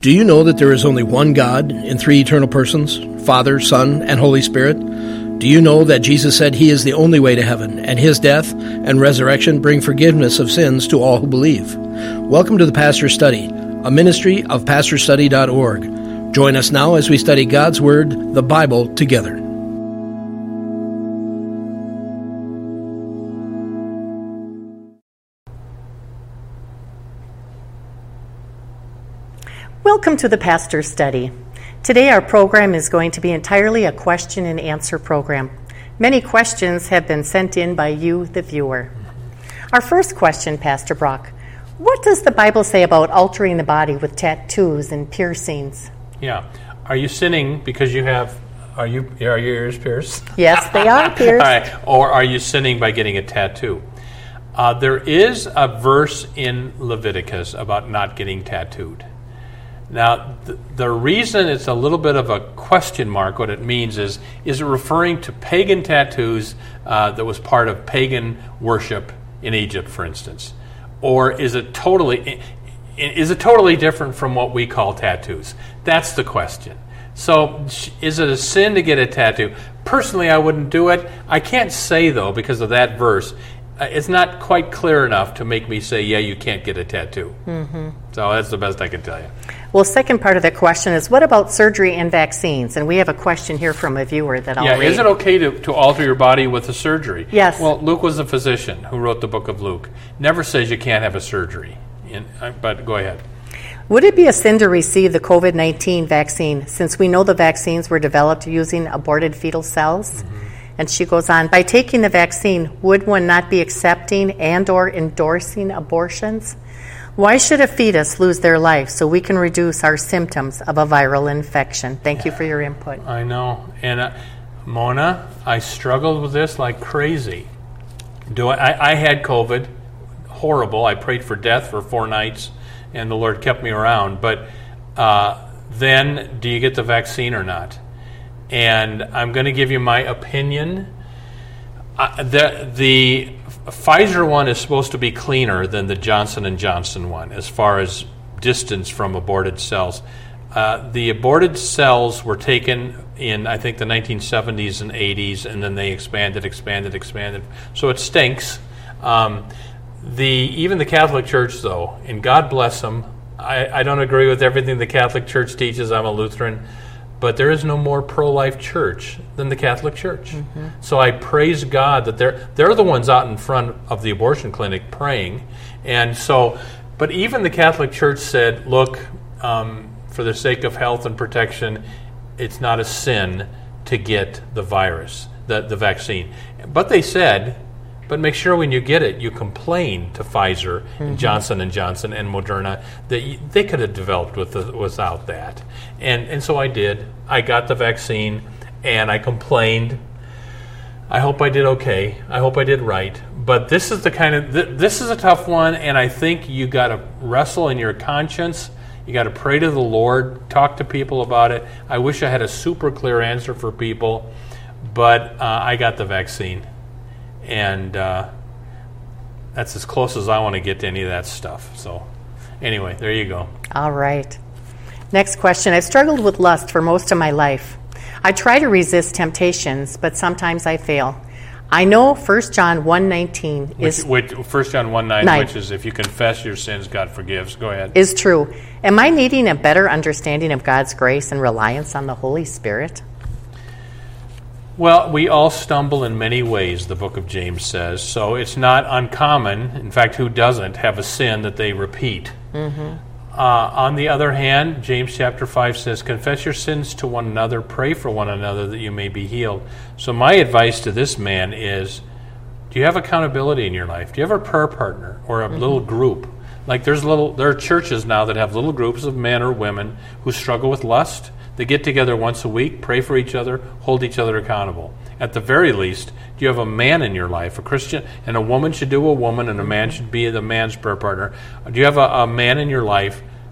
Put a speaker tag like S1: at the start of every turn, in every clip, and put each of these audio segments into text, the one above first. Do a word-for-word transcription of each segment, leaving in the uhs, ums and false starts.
S1: Do you know that there is only one God in three eternal persons, Father, Son, and Holy Spirit? Do you know that Jesus said He is the only way to heaven, and His death and resurrection bring forgiveness of sins to all who believe? Welcome to the Pastor's Study, a ministry of pastor study dot org. Join us now as we study God's Word, the Bible, together.
S2: Welcome to the Pastor's Study. Today our program is going to be entirely a question and answer program. Many questions have been sent in by you, the viewer. Our first question, Pastor Brock, what does the Bible say about altering the body with tattoos and piercings?
S3: Yeah. Are you sinning because you have, are you are your ears pierced?
S2: Yes, they are pierced.
S3: All right. Or are you sinning by getting a tattoo? Uh, there is a verse in Leviticus about not getting tattooed. Now, the, the reason it's a little bit of a question mark, what it means is, is it referring to pagan tattoos uh, that was part of pagan worship in Egypt, for instance? Or is it totally is it totally different from what we call tattoos? That's the question. So, is it a sin to get a tattoo? Personally, I wouldn't do it. I can't say, though, because of that verse, uh, it's not quite clear enough to make me say, yeah, you can't get a tattoo. Mm-hmm. So that's the best I can tell you.
S2: Well, second part of the question is, what about surgery and vaccines? And we have a question here from a viewer that I'll
S3: yeah,
S2: read.
S3: Is it okay to, to alter your body with a surgery?
S2: Yes.
S3: Well, Luke was a physician who wrote the book of Luke. Never says you can't have a surgery. In, uh, but go ahead.
S2: Would it be a sin to receive the covid nineteen vaccine, since we know the vaccines were developed using aborted fetal cells? Mm-hmm. And she goes on, by taking the vaccine, would one not be accepting and or endorsing abortions? Why should a fetus lose their life so we can reduce our symptoms of a viral infection? Thank you for your input.
S3: I know. And uh, Mona, I struggled with this like crazy. Do I, I, I had COVID, horrible. I prayed for death for four nights, and the Lord kept me around. But uh, then, do you get the vaccine or not? And I'm going to give you my opinion. Uh, the the Pfizer one is supposed to be cleaner than the Johnson and Johnson one as far as distance from aborted cells. Uh, the aborted cells were taken in, I think, the nineteen seventies and eighties, and then they expanded, expanded, expanded. So it stinks. Um, the even the Catholic Church, though, and God bless them, I, I don't agree with everything the Catholic Church teaches. I'm a Lutheran. But there is no more pro-life church than the Catholic Church. Mm-hmm. So I praise God that they're they're the ones out in front of the abortion clinic praying. And so, but even the Catholic Church said, look, um, for the sake of health and protection, it's not a sin to get the virus, the, the vaccine. But they said, but make sure when you get it, you complain to Pfizer mm-hmm. and Johnson and Johnson and Moderna that you, they could have developed with the, without that. And and so I did. I got the vaccine, and I complained. I hope I did okay. I hope I did right. But this is the kind of th- this is a tough one, and I think you got to wrestle in your conscience. You got to pray to the Lord, talk to people about it. I wish I had a super clear answer for people, but uh, I got the vaccine. And uh, that's as close as I want to get to any of that stuff. So anyway, there you go.
S2: All right. Next question. I've struggled with lust for most of my life. I try to resist temptations, but sometimes I fail. I know First John one nineteen is...
S3: Which, which, First John one nine, which is if you confess your sins, God forgives. Go ahead.
S2: Is true. Am I needing a better understanding of God's grace and reliance on the Holy Spirit?
S3: Well, we all stumble in many ways, the book of James says, so it's not uncommon, in fact, who doesn't have a sin that they repeat? Mm-hmm. Uh, on the other hand, James chapter five says, confess your sins to one another, pray for one another that you may be healed. So my advice to this man is, do you have accountability in your life? Do you have a prayer partner or a mm-hmm. little group? Like there's little, there are churches now that have little groups of men or women who struggle with lust. They get together once a week, pray for each other, hold each other accountable. At the very least, do you have a man in your life, a Christian, and a woman should do a woman, and a man should be the man's prayer partner. Do you have a, a man in your life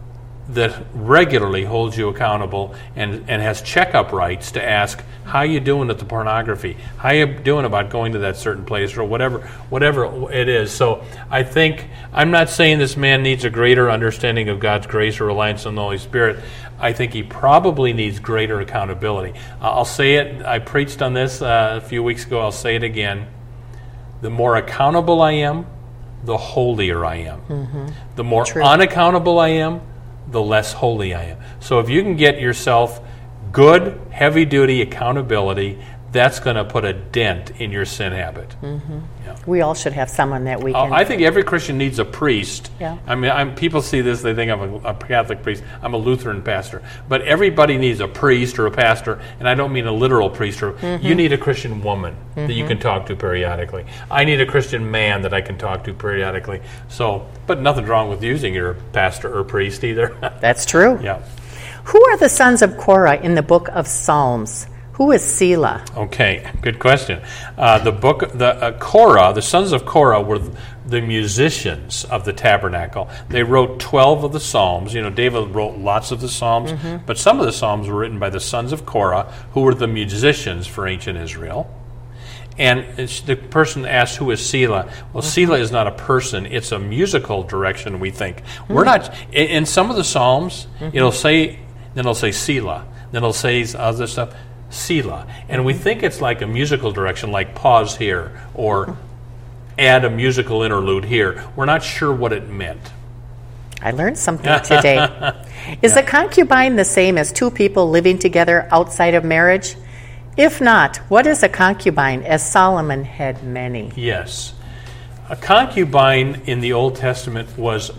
S3: that regularly holds you accountable and, and has checkup rights to ask, how you doing at the pornography? How you doing about going to that certain place, or whatever whatever it is? So I think, I'm not saying this man needs a greater understanding of God's grace or reliance on the Holy Spirit. I think he probably needs greater accountability. Uh, I'll say it, I preached on this uh, a few weeks ago, I'll say it again. The more accountable I am, the holier I am. Mm-hmm. The more True. unaccountable I am, the less holy I am. So if you can get yourself good, heavy-duty accountability, that's going to put a dent in your sin habit.
S2: Mm-hmm. Yeah. We all should have someone that we can...
S3: I think every Christian needs a priest.
S2: Yeah.
S3: I mean, I'm, people see this, they think I'm a, a Catholic priest. I'm a Lutheran pastor. But everybody needs a priest or a pastor, and I don't mean a literal priest. Or, mm-hmm. You need a Christian woman mm-hmm. that you can talk to periodically. I need a Christian man that I can talk to periodically. So, but nothing's wrong with using your pastor or priest either.
S2: That's true.
S3: Yeah.
S2: Who are the sons of Korah in the book of Psalms? Who is Selah?
S3: Okay, good question. Uh, the book, the uh, Korah, the sons of Korah were the musicians of the tabernacle. They wrote twelve of the Psalms. You know, David wrote lots of the Psalms, mm-hmm. but some of the Psalms were written by the sons of Korah, who were the musicians for ancient Israel. And it's, the person asks, who is Selah? Well, mm-hmm. Selah is not a person. It's a musical direction, we think. Mm-hmm. We're not, in, in some of the Psalms, mm-hmm. it'll say, then it'll say Selah. Then it'll say other stuff. Selah. And we think it's like a musical direction, like pause here or add a musical interlude here. We're not sure what it meant.
S2: I learned something today. Is yeah. a concubine the same as two people living together outside of marriage? If not, what is a concubine, as Solomon had many?
S3: Yes. A concubine in the Old Testament was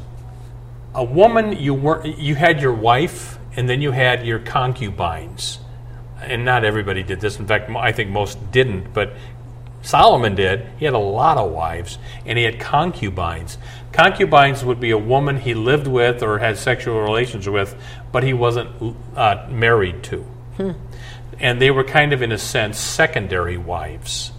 S3: a woman, you were you had your wife, and then you had your concubines. And not everybody did this. In fact, I think most didn't, but Solomon did. He had a lot of wives, and he had concubines. Concubines would be a woman he lived with or had sexual relations with, but he wasn't uh, married to. Hmm. And they were kind of, in a sense, secondary wives.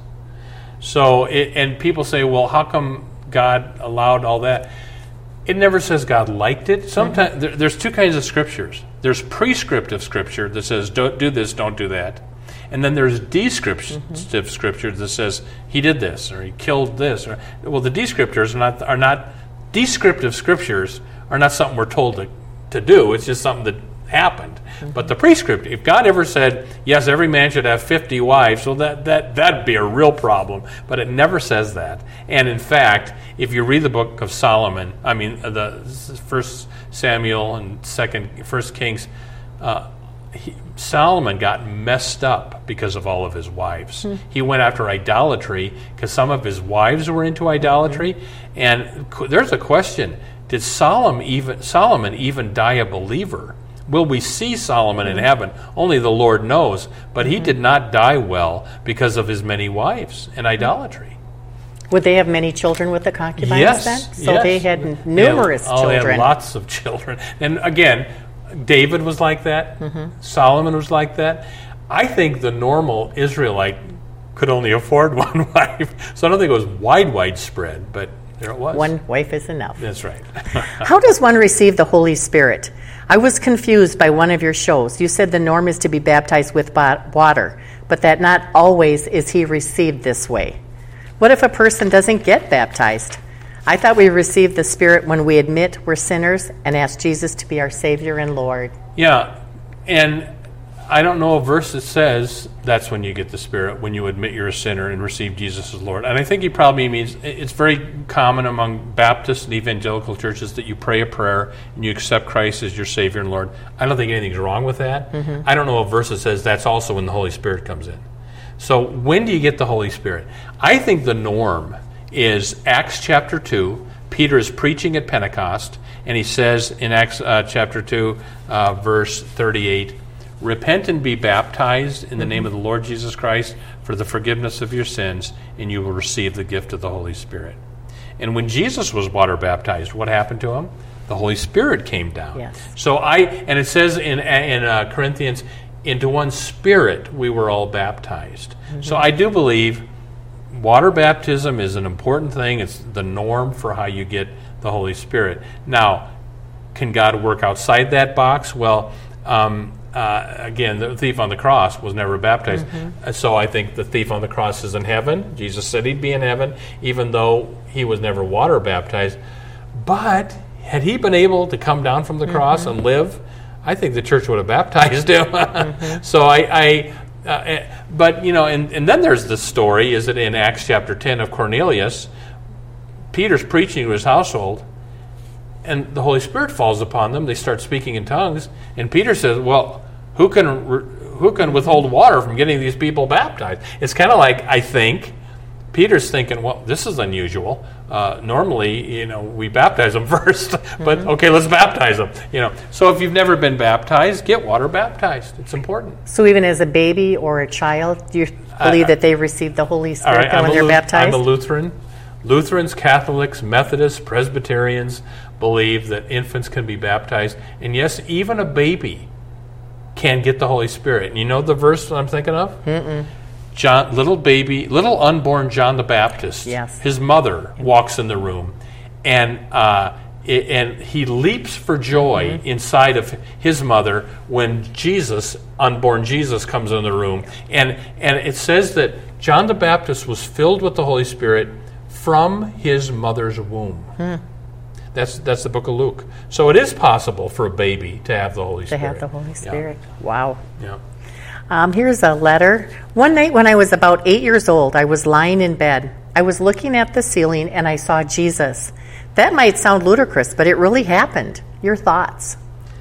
S3: So, it, and people say, well, how come God allowed all that? It never says God liked it. Sometimes mm-hmm. there, there's two kinds of scriptures. There's prescriptive scripture that says, don't do this, don't do that. And then there's descriptive mm-hmm. scripture that says, he did this, or he killed this. Or, well, the descriptors are not, are not, descriptive scriptures are not something we're told to, to do. It's just something that happened. Mm-hmm. But the prescriptive, if God ever said, yes, every man should have fifty wives, well, that, that, that'd be a real problem. But it never says that. And in fact, if you read the book of Solomon, I mean, the First Samuel and Second, First Kings, uh, he, Solomon got messed up because of all of his wives. Mm-hmm. He went after idolatry because some of his wives were into idolatry. Mm-hmm. And there's a question, did Solomon even, Solomon even die a believer? Will we see Solomon in heaven? Only the Lord knows. But he did not die well because of his many wives and idolatry.
S2: Would they have many children with the concubines
S3: yes,
S2: then? So
S3: yes.
S2: they had numerous
S3: they had, oh,
S2: children.
S3: They had lots of children. And again, David was like that. Mm-hmm. Solomon was like that. I think the normal Israelite could only afford one wife. So I don't think it was wide, widespread, but there it was.
S2: One wife is enough.
S3: That's right.
S2: How does one receive the Holy Spirit? I was confused by one of your shows. You said the norm is to be baptized with water, but that not always is he received this way. What if a person doesn't get baptized? I thought we received the Spirit when we admit we're sinners and ask Jesus to be our Savior and Lord.
S3: Yeah, and I don't know a verse that says that's when you get the Spirit, when you admit you're a sinner and receive Jesus as Lord. And I think he probably means, it's very common among Baptist and evangelical churches that you pray a prayer and you accept Christ as your Savior and Lord. I don't think anything's wrong with that. Mm-hmm. I don't know a verse that says that's also when the Holy Spirit comes in. So when do you get the Holy Spirit? I think the norm is Acts chapter two. Peter is preaching at Pentecost, and he says in Acts uh, chapter two, uh, verse thirty-eight, repent and be baptized in the name of the Lord Jesus Christ for the forgiveness of your sins, and you will receive the gift of the Holy Spirit. And when Jesus was water baptized, what happened to him? The Holy Spirit came down.
S2: Yes.
S3: So I, and it says in in uh, Corinthians, into one Spirit we were all baptized. Mm-hmm. So I do believe water baptism is an important thing. It's the norm for how you get the Holy Spirit. Now, Can God work outside that box? Well, um, uh, again, the thief on the cross was never baptized. Mm-hmm. So I think the thief on the cross is in heaven. Jesus said he'd be in heaven, even though he was never water baptized. But had he been able to come down from the cross mm-hmm. and live, I think the church would have baptized him. mm-hmm. So I, I uh, but you know, and, and then there's the story, is it in Acts chapter ten of Cornelius? Peter's preaching to his household, and the Holy Spirit falls upon them. They start speaking in tongues, and Peter says, well, who can who can withhold water from getting these people baptized? It's kind of like, I think, Peter's thinking, well, this is unusual. Uh, normally, you know, we baptize them first, but mm-hmm. okay, let's baptize them. You know, so if you've never been baptized, get water baptized. It's important.
S2: So even as a baby or a child, do you believe uh, that they receive the Holy Spirit
S3: right,
S2: when they're
S3: Lu-
S2: baptized?
S3: I'm a Lutheran. Lutherans, Catholics, Methodists, Presbyterians believe that infants can be baptized, and yes, even a baby can get the Holy Spirit. And you know the verse that I'm thinking of?
S2: Mm-mm.
S3: John, little baby, little unborn John the Baptist.
S2: Yes.
S3: His mother walks in the room, and uh, it, and he leaps for joy mm-hmm. inside of his mother when Jesus, unborn Jesus, comes in the room, and and it says that John the Baptist was filled with the Holy Spirit from his mother's womb.
S2: Hmm.
S3: That's that's the book of Luke. So it is possible for a baby to have the Holy
S2: to
S3: Spirit.
S2: have the Holy Spirit.
S3: Yeah.
S2: Wow.
S3: Yeah.
S2: Um, here's a letter. One night when I was about eight years old, I was lying in bed. I was looking at the ceiling and I saw Jesus. That might sound ludicrous, but it really happened. Your thoughts?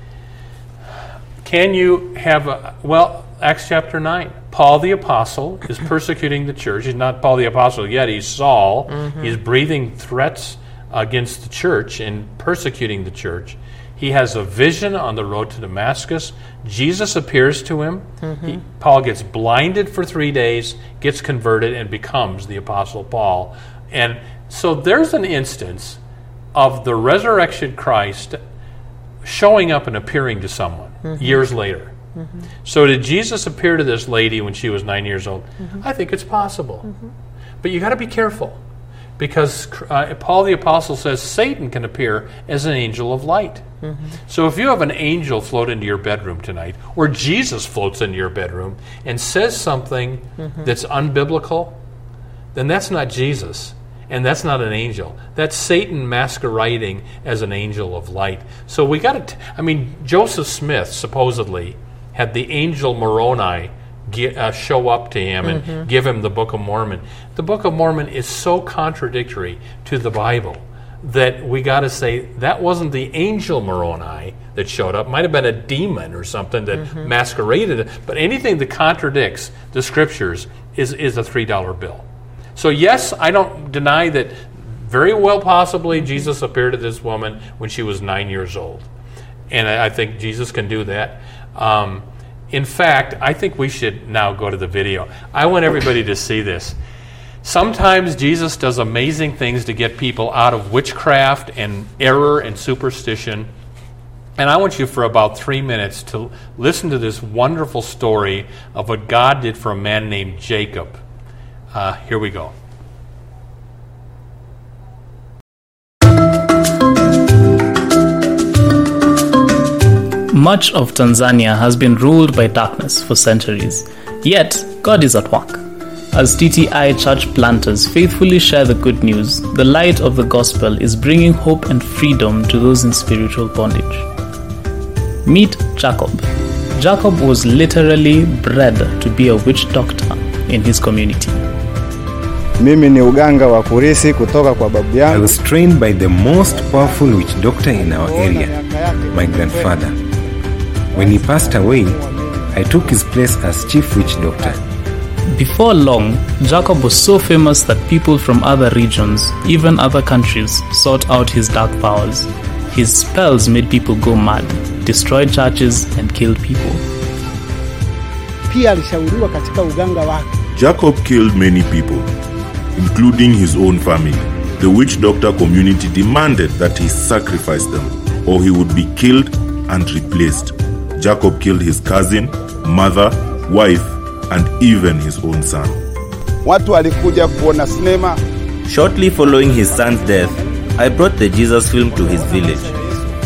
S3: Can you have a, well, Acts chapter nine. Paul the Apostle is persecuting the church. He's not Paul the Apostle yet. He's Saul. Mm-hmm. He's breathing threats against the church and persecuting the church. He has a vision on the road to Damascus. Jesus appears to him. Mm-hmm. He, Paul gets blinded for three days, gets converted, and becomes the Apostle Paul. And so there's an instance of the resurrected Christ showing up and appearing to someone mm-hmm. years later. Mm-hmm. So did Jesus appear to this lady when she was nine years old? Mm-hmm. I think it's possible. Mm-hmm. But you got to be careful, because uh, Paul the Apostle says Satan can appear as an angel of light. Mm-hmm. So if you have an angel float into your bedroom tonight, or Jesus floats into your bedroom and says something mm-hmm. that's unbiblical, then that's not Jesus, and that's not an angel. That's Satan masquerading as an angel of light. So we got to, I mean, Joseph Smith supposedly had the angel Moroni get, uh, show up to him and mm-hmm. give him the Book of Mormon. The Book of Mormon is so contradictory to the Bible that we got to say that wasn't the angel Moroni that showed up. It might have been a demon or something that mm-hmm. masqueraded it. But anything that contradicts the Scriptures is, is a three dollar bill. So yes, I don't deny that very well possibly Jesus appeared to this woman when she was nine years old. And I, I think Jesus can do that. Um, in fact, I think we should now go to the video. I want everybody to see this. Sometimes Jesus does amazing things to get people out of witchcraft and error and superstition. And I want you for about three minutes to listen to this wonderful story of what God did for a man named Jacob. Uh, here we go.
S4: Much of Tanzania has been ruled by darkness for centuries. Yet, God is at work. As T T I church planters faithfully share the good news, the light of the gospel is bringing hope and freedom to those in spiritual bondage. Meet Jacob. Jacob was literally bred to be a witch doctor in his community.
S5: Mimi ni uganga wa kurisi kutoka kwa babu yangu.
S6: I was trained by the most powerful witch doctor in our area, my grandfather. When he passed away, I took his place as chief witch doctor.
S4: Before long, Jacob was so famous that people from other regions, even other countries, sought out his dark powers. His spells made people go mad, destroyed churches, and killed people.
S7: Pia alishauriwa katika uganga wake.
S8: Jacob killed many people, including his own family. The witch doctor community demanded that he sacrifice them, or he would be killed and replaced. Jacob killed his cousin, mother, wife, and even his own son.
S5: Watu walikuja kuona sinema.
S9: Shortly following his son's death, I brought the Jesus film to his village.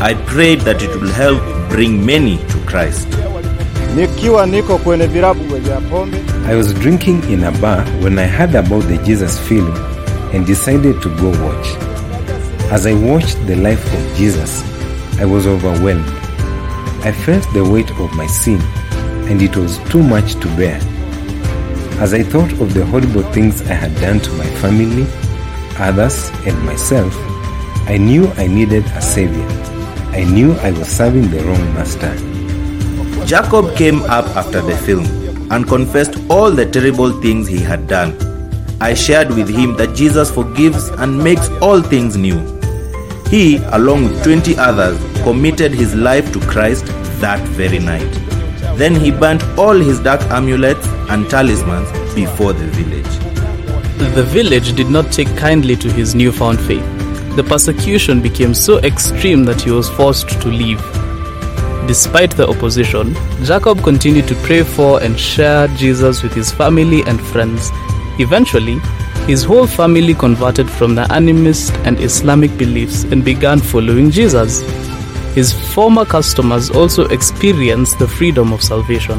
S9: I prayed that it will help bring many to Christ.
S5: Nikiwa niko kwenye virabu vya pombe,
S6: I was drinking in a bar when I heard about the Jesus film and decided to go watch. As I watched the life of Jesus, I was overwhelmed. I felt the weight of my sin, and it was too much to bear. As I thought of the horrible things I had done to my family, others, and myself, I knew I needed a savior. I knew I was serving the wrong master.
S9: Jacob came up after the film and confessed all the terrible things he had done. I shared with him that Jesus forgives and makes all things new. He, along with twenty others, committed his life to Christ that very night. Then he burnt all his dark amulets and talismans before the village.
S4: The village did not take kindly to his newfound faith. The persecution became so extreme that he was forced to leave. Despite the opposition, Jacob continued to pray for and share Jesus with his family and friends. Eventually, his whole family converted from the animist and Islamic beliefs and began following Jesus. His former customers also experienced the freedom of salvation.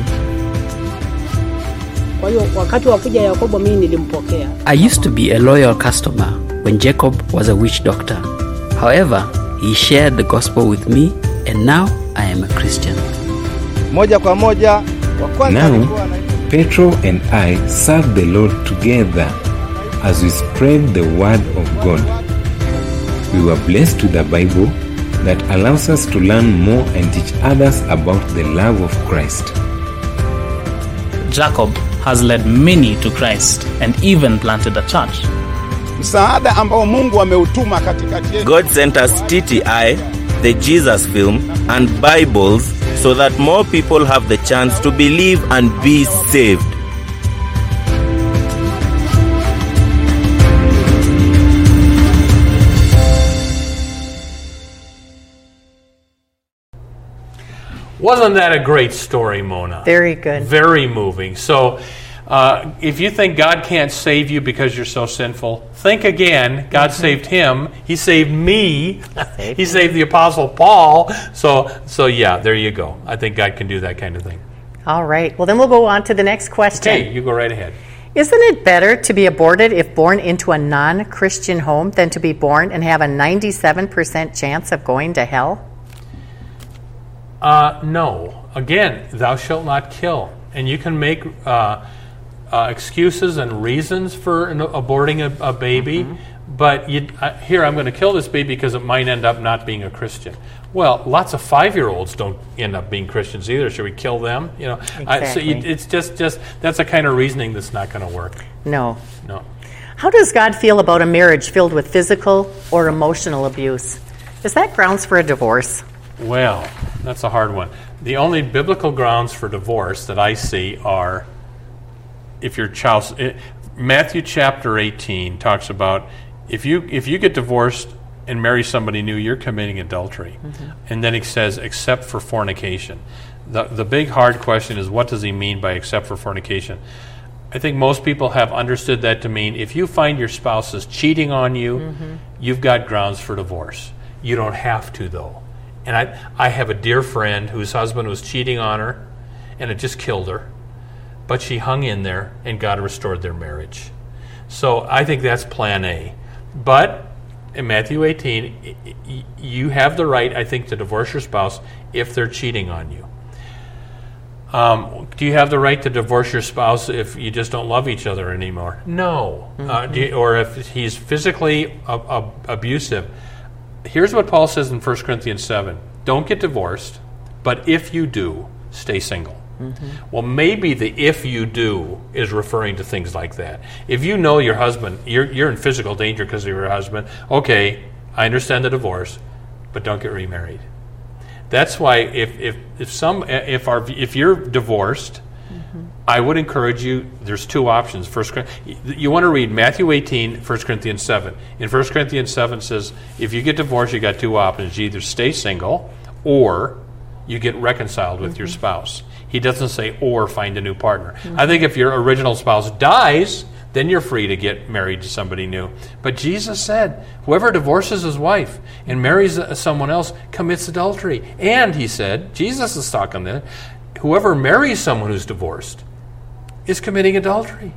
S10: I used to be a loyal customer when Jacob was a witch doctor. However, he shared the gospel with me, and now I am a Christian.
S6: Now, Petro and I serve the Lord together as we spread the word of God. We were blessed with a Bible that allows us to learn more and teach others about the love of Christ.
S4: Jacob has led many to Christ and even planted a church.
S9: God sent us T T I, the Jesus film, and Bibles so that more people have the chance to believe and be saved.
S3: Wasn't that a great story, Mona?
S2: Very good.
S3: Very moving. So uh, if you think God can't save you because you're so sinful, think again. God mm-hmm. saved him. He saved me.
S2: Saved
S3: he saved the Apostle Paul. So, so yeah, there you go. I think God can do that kind of thing.
S2: All right. Well, then we'll go on to the next question.
S3: Okay, you go right ahead.
S2: Isn't it better to be aborted if born into a non-Christian home than to be born and have a ninety-seven percent chance of going to hell?
S3: Uh, no. Again, thou shalt not kill. And you can make uh, uh, excuses and reasons for an, aborting a, a baby, mm-hmm. but you, uh, here, I'm going to kill this baby because it might end up not being a Christian. Well, lots of five-year-olds don't end up being Christians either. Should we kill them? You know,
S2: exactly.
S3: I, so you, it's just, just that's a kind of reasoning that's not going to work.
S2: No.
S3: No.
S2: How does God feel about a marriage filled with physical or emotional abuse? Is that grounds for a divorce?
S3: Well, that's a hard one. The only biblical grounds for divorce that I see are if your child. It, Matthew chapter eighteen talks about if you if you get divorced and marry somebody new, you're committing adultery. Mm-hmm. And then it says, except for fornication. The the big hard question is, what does he mean by except for fornication? I think most people have understood that to mean if you find your spouse is cheating on you, mm-hmm. you've got grounds for divorce. You don't have to, though. And I, I have a dear friend whose husband was cheating on her, and it just killed her. But she hung in there, and God restored their marriage. So I think that's plan A. But in Matthew eighteen, you have the right, I think, to divorce your spouse if they're cheating on you. Um, do you have the right to divorce your spouse if you just don't love each other anymore? No. Mm-hmm. Uh, do you, or if he's physically ab- ab- abusive. Here's what Paul says in First Corinthians seven. Don't get divorced, but if you do, stay single. Mm-hmm. Well, maybe the if you do is referring to things like that. If you know your husband, you're, you're in physical danger because of your husband, okay, I understand the divorce, but don't get remarried. That's why if if if some if our if you're divorced, mm-hmm. I would encourage you. There's two options. First, you want to read Matthew eighteen, First Corinthians seven. In First Corinthians seven says, if you get divorced, you got two options. You either stay single, or you get reconciled with mm-hmm. your spouse. He doesn't say or find a new partner. Mm-hmm. I think if your original spouse dies, then you're free to get married to somebody new. But Jesus said, whoever divorces his wife and marries someone else commits adultery. And he said, Jesus is talking there, whoever marries someone who's divorced is committing adultery.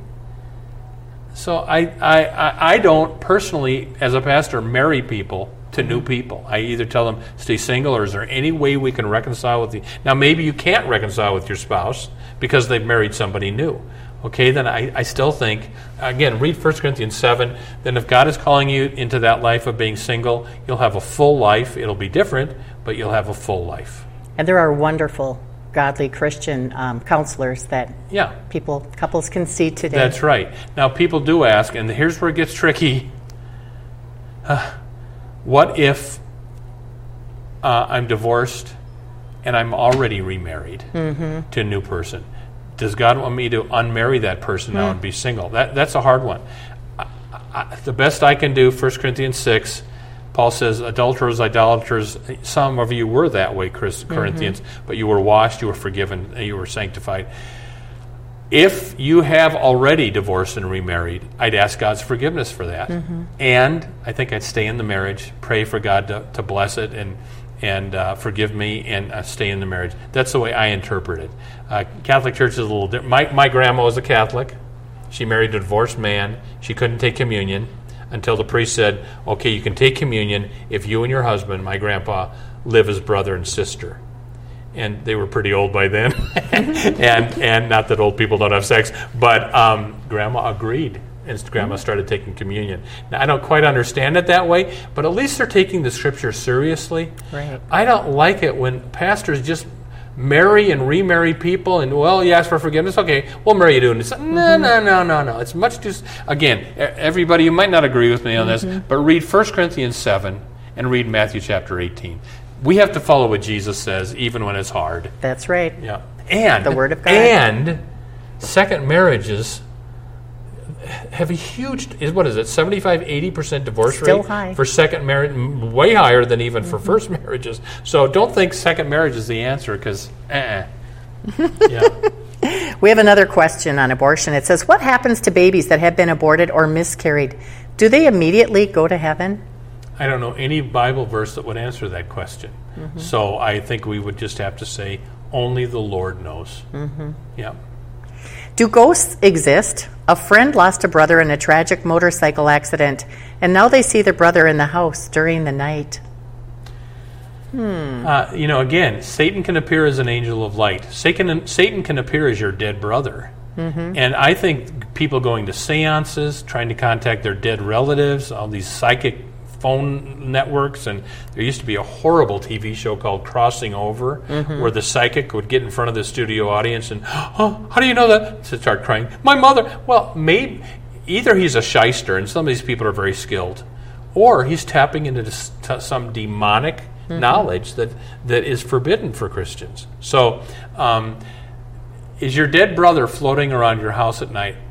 S3: So I, I, I, I don't personally, as a pastor, marry people to new people. I either tell them, stay single, or is there any way we can reconcile with you? Now, maybe you can't reconcile with your spouse because they've married somebody new. Okay, then I, I still think, again, read First Corinthians seven, then if God is calling you into that life of being single, you'll have a full life. It'll be different, but you'll have a full life.
S2: And there are wonderful, godly Christian um, counselors that
S3: yeah.
S2: people, couples can see today.
S3: That's right. Now, people do ask, and here's where it gets tricky. Uh, what if uh, I'm divorced and I'm already remarried
S2: mm-hmm.
S3: to a new person? Does God want me to unmarry that person now mm. and be single? That That's a hard one. I, I, the best I can do, First Corinthians six, Paul says, adulterers, idolaters, some of you were that way, Chris, Corinthians, mm-hmm. but you were washed, you were forgiven, and you were sanctified. If you have already divorced and remarried, I'd ask God's forgiveness for that.
S2: Mm-hmm.
S3: And I think I'd stay in the marriage, pray for God to, to bless it and and uh, forgive me, and uh, stay in the marriage. That's the way I interpret it. Uh, Catholic Church is a little different. My, my grandma was a Catholic. She married a divorced man. She couldn't take communion until the priest said, okay, you can take communion if you and your husband, my grandpa, live as brother and sister. And they were pretty old by then. and and not that old people don't have sex, but um, grandma agreed. And grandma started taking communion. Now, I don't quite understand it that way, but at least they're taking the scripture seriously.
S2: Right.
S3: I don't like it when pastors just marry and remarry people, and, well, you ask for forgiveness, okay, we'll marry you too. And it's, no, no, no, no, no. It's much too... Again, everybody, you might not agree with me on this, mm-hmm. but read First Corinthians seven and read Matthew chapter eighteen. We have to follow what Jesus says, even when it's hard.
S2: That's right.
S3: Yeah. And...
S2: The Word of God.
S3: And second marriages have a huge, is what is it, seventy-five, eighty percent divorce
S2: Still
S3: rate
S2: high.
S3: for second marriage, way higher than even mm-hmm. for first marriages. So don't think second marriage is the answer, because, uh-uh. yeah.
S2: We have another question on abortion. It says, what happens to babies that have been aborted or miscarried? Do they immediately go to heaven?
S3: I don't know any Bible verse that would answer that question. Mm-hmm. So I think we would just have to say, only the Lord knows.
S2: Mm-hmm.
S3: Yeah.
S2: Do ghosts exist? A friend lost a brother in a tragic motorcycle accident, and now they see their brother in the house during the night. Hmm.
S3: Uh, you know, again, Satan can appear as an angel of light. Satan, Satan can appear as your dead brother.
S2: Mm-hmm.
S3: And I think people going to seances, trying to contact their dead relatives, all these psychic phone networks, and there used to be a horrible T V show called Crossing Over,
S2: mm-hmm.
S3: where the psychic would get in front of the studio audience and, oh, how do you know that? To start crying. My mother. Well, maybe either he's a shyster, and some of these people are very skilled, or he's tapping into this, t- some demonic mm-hmm. knowledge that, that is forbidden for Christians. So, um, is your dead brother floating around your house at night?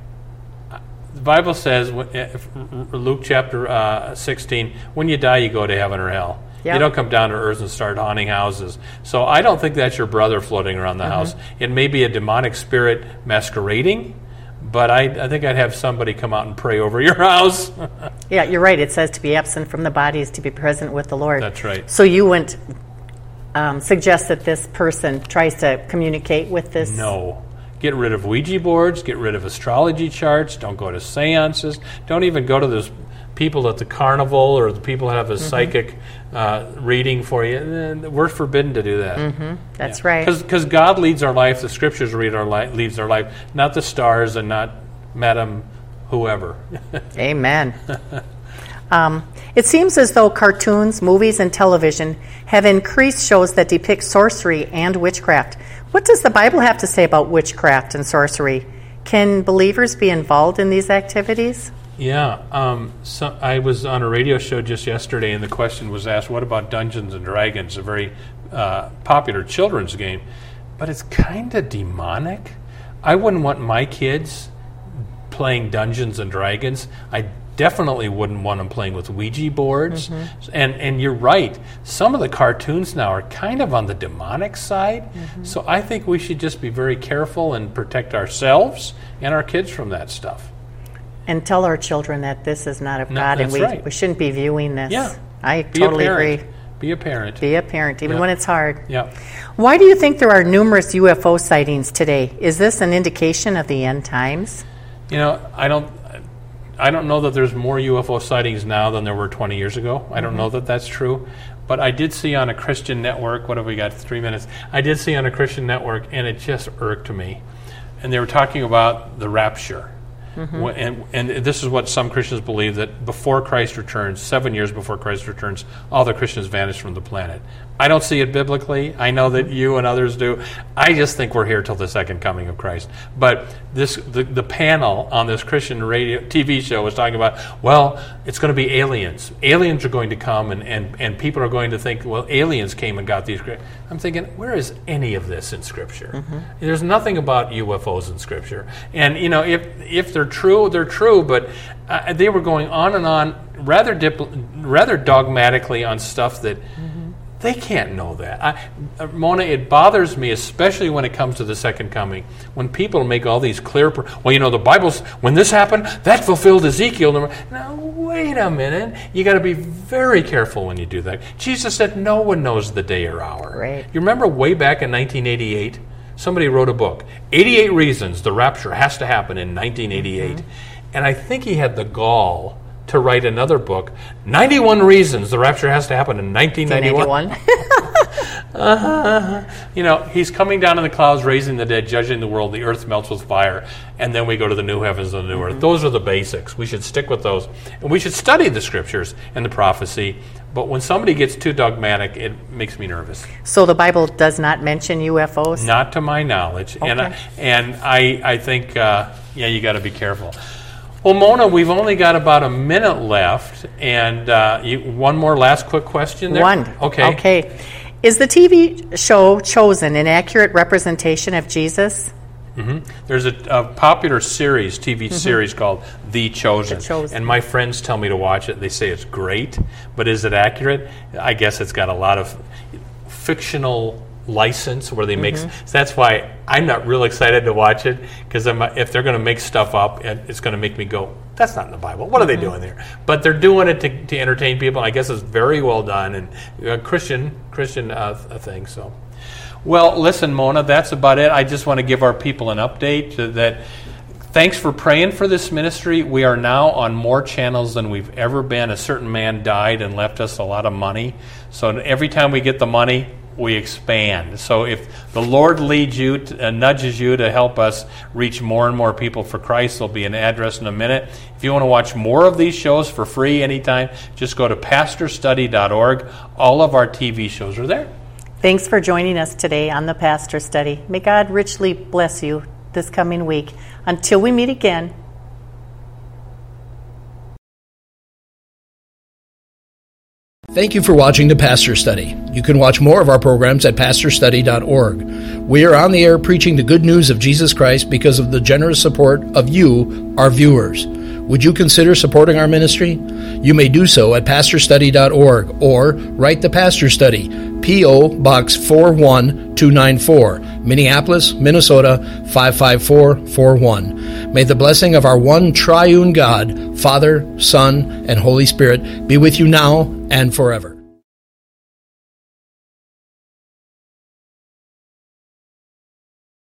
S3: The Bible says, Luke chapter uh, sixteen, when you die, you go to heaven or hell. Yep. You don't come down to earth and start haunting houses. So I don't think that's your brother floating around the mm-hmm. house. It may be a demonic spirit masquerading, but I, I think I'd have somebody come out and pray over your house.
S2: Yeah, you're right. It says to be absent from the body is to be present with the Lord.
S3: That's right.
S2: So you wouldn't um, suggest that this person tries to communicate with this?
S3: No. Get rid of Ouija boards. Get rid of astrology charts. Don't go to seances. Don't even go to those people at the carnival or the people who have a mm-hmm. psychic uh, reading for you. We're forbidden to do that.
S2: Mm-hmm. That's
S3: yeah.
S2: right.
S3: Because God leads our life. The Scriptures read our life, leads our life, not the stars and not Madam whoever.
S2: Amen. Um, it seems as though cartoons, movies, and television have increased shows that depict sorcery and witchcraft. What does the Bible have to say about witchcraft and sorcery? Can believers be involved in these activities?
S3: Yeah. Um, so I was on a radio show just yesterday, and the question was asked, what about Dungeons and Dragons, a very uh, popular children's game? But it's kind of demonic. I wouldn't want my kids playing Dungeons and Dragons. I definitely wouldn't want them playing with Ouija boards. Mm-hmm. And and you're right. Some of the cartoons now are kind of on the demonic side. Mm-hmm. So I think we should just be very careful and protect ourselves and our kids from that stuff.
S2: And tell our children that this is not of
S3: No,
S2: God, and
S3: that's
S2: we,
S3: right.
S2: we shouldn't be viewing this.
S3: Yeah.
S2: I
S3: Be
S2: totally
S3: a parent.
S2: agree.
S3: Be a parent.
S2: Be a parent, even
S3: Yeah.
S2: when it's hard.
S3: Yeah.
S2: Why do you think there are numerous U F O sightings today? Is this an indication of the end times?
S3: You know, I don't, I don't know that there's more U F O sightings now than there were twenty years ago. I don't
S2: Mhm.
S3: know that that's true. But I did see on a Christian network, what have we got, three minutes? I did see on a Christian network, and it just irked me. And they were talking about the rapture.
S2: Mhm.
S3: Wh- And, and this is what some Christians believe, that before Christ returns, seven years before Christ returns, all the Christians vanish from the planet. I don't see it biblically. I know that you and others do. I just think we're here till the second coming of Christ. But this, the, the panel on this Christian radio T V show was talking about, well, it's going to be aliens. Aliens are going to come, and, and, and people are going to think, well, aliens came and got these. I'm thinking, where is any of this in Scripture?
S2: Mhm.
S3: There's nothing about U F Os in Scripture. And, you know, if if they're true, they're true, but uh, they were going on and on rather dip- rather dogmatically on stuff that they can't know that. I, uh, Mona, it bothers me, especially when it comes to the second coming, when people make all these clear, pro- well, you know, the Bible's, when this happened, that fulfilled Ezekiel. Now, wait a minute. You got to be very careful when you do that. Jesus said no one knows the day or hour.
S2: Right.
S3: You remember way back in nineteen eighty-eight, somebody wrote a book, eighty-eight Reasons the Rapture Has to Happen in nineteen eighty-eight. Mm-hmm. And I think he had the gall to write another book, ninety-one Reasons the Rapture Has to Happen in nineteen ninety-one. uh-huh. You know, he's coming down in the clouds, raising the dead, judging the world, the earth melts with fire, and then we go to the new heavens and the new
S2: Mm-hmm.
S3: earth. Those are the basics. We should stick with those. And we should study the Scriptures and the prophecy. But when somebody gets too dogmatic, it makes me nervous.
S2: So the Bible does not mention U F Os?
S3: Not to my knowledge. And, I,
S2: Okay.
S3: and I, I think, uh, yeah, you got to be careful. Well, Mona, we've only got about a minute left, and uh, you, one more last quick question there?
S2: One.
S3: Okay.
S2: Okay. Is the T V show Chosen an accurate representation of Jesus?
S3: hmm There's a, a popular series, T V
S2: Mhm.
S3: series called The Chosen.
S2: The Chosen.
S3: And my friends tell me to watch it. They say it's great, but is it accurate? I guess it's got a lot of fictional license where they make.
S2: Mhm.
S3: So that's why I'm not real excited to watch it, because if they're going to make stuff up, it- it's going to make me go, that's not in the Bible. What are they
S2: Mhm.
S3: doing there? But they're doing it to, to entertain people. I guess it's very well done, and uh, Christian Christian uh, th- thing. So, well, listen, Mona, that's about it. I just want to give our people an update to that. Thanks for praying for this ministry. We are now on more channels than we've ever been. A certain man died and left us a lot of money. So every time we get the money, we expand. So if the Lord leads you, to, uh, nudges you to help us reach more and more people for Christ, there'll be an address in a minute. If you want to watch more of these shows for free anytime, just go to pastor study dot org. All of our T V shows are there.
S2: Thanks for joining us today on the Pastor Study. May God richly bless you this coming week. Until we meet again,
S1: Thank you for watching the Pastor Study. You can watch more of our programs at pastor study dot org. We are on the air preaching the good news of Jesus Christ because of the generous support of you, our viewers. Would you consider supporting our ministry? You may do so at pastor study dot org or write the Pastor Study, P O. Box four one two nine four, Minneapolis, Minnesota five five four four one. May the blessing of our one triune God, Father, Son, and Holy Spirit be with you now and forever.